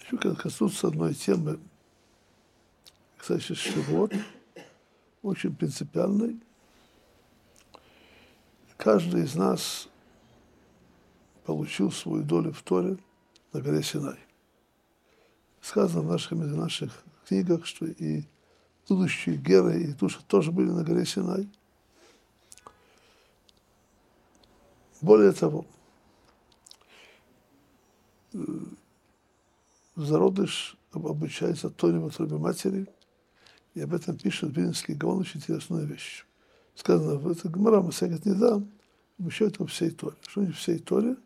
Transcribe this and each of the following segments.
Хочу коснуться одной темы, кстати, Шивот, очень принципиальной. Каждый из нас получил свою долю в Торе на горе Синай. Сказано в наших книгах, что и будущие геры, и Туша тоже были на горе Синай. Более того, зародыш обучается Торе в утробе матери, и об этом пишет Вильнюсский Гаон очень интересную вещь. Сказано, в этой Гемара Масехет Нида обучают во всей Торе. Что не всей Торе?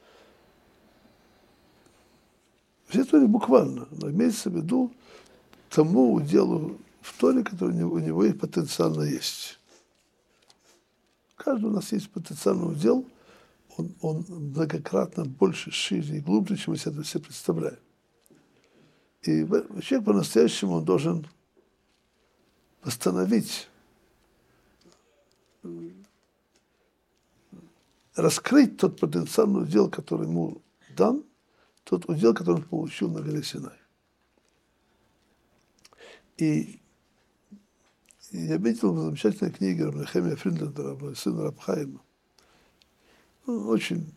Всей Торе буквально, но имеется в виду тому уделу в Торе, который у него есть потенциально есть. Каждый у нас есть потенциальный удел, он многократно больше, шире и глубже, чем мы себе это все представляем. И человек по-настоящему он должен восстановить, раскрыть тот потенциальный удел, который ему дан, тот удел, который он получил на горе Синай. И я видел в замечательной книге Нехемия Фриндлендера, сына Рав Хаима. Он очень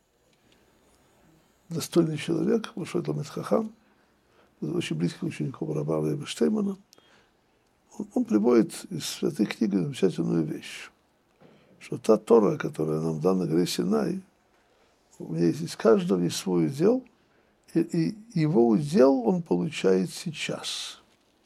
достойный человек, большой талмид хахам, очень близкий к ученику Раба Леви Штеймана. Он приводит из святых книг замечательную вещь, что та Тора, которая нам дана на горе Синай, у нее есть каждого есть свой удел, и его удел он получает сейчас.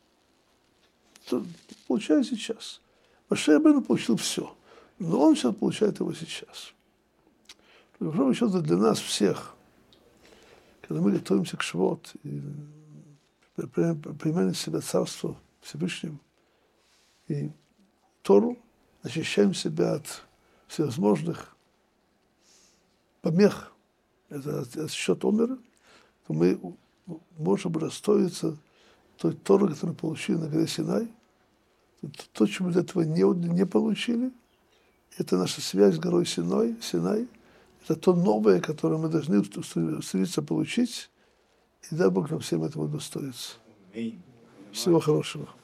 Получает сейчас. Моше Рабейну получил все, но он сейчас получает его сейчас. По большому счету для нас всех, когда мы готовимся к Шивот и принимаем на себя Царство Всевышнего и Тору, очищаем себя от всевозможных помех, это от счета умера, то мы можем удостоиться той Торы, которую получили на горе Синай. То, чего мы до этого не получили, это наша связь с горой Синай. Это то новое, которое мы должны стремиться получить. И дай Бог нам всем этого удостоиться. Всего хорошего.